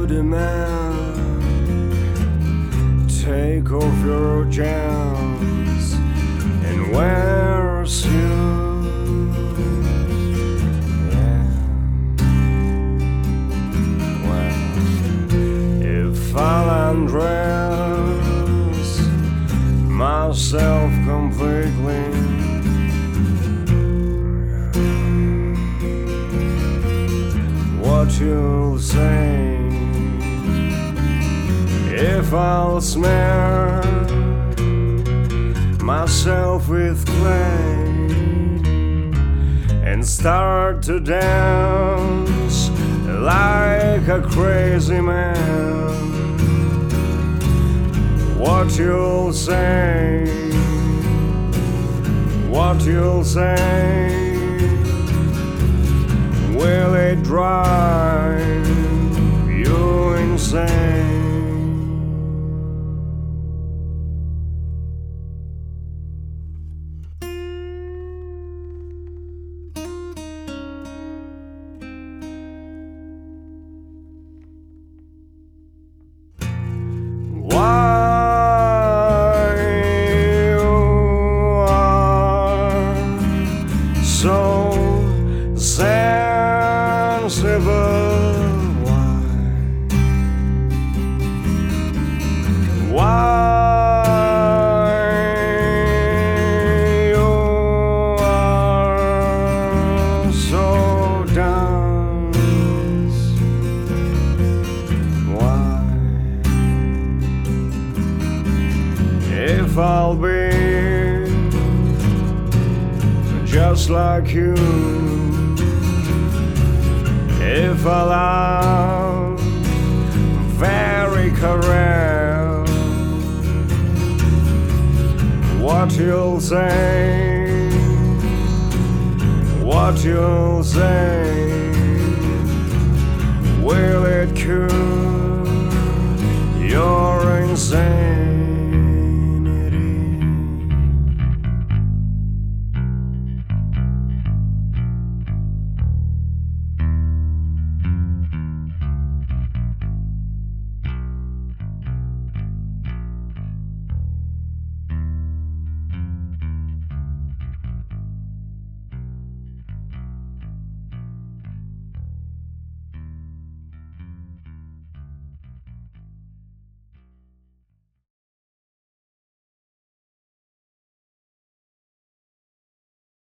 demand. Take off your jams and wear shoes. Yeah. Well, if I'll undress myself completely, what you'll say? If I'll smear myself with clay and start to dance like a crazy man, what you'll say? What you'll say? Will it drive you insane? Why you are so sensible? Why you are so dense? Why? If I'll be just like you, if I'll have very correct, what you'll say? What you'll say? Will it cure your insane?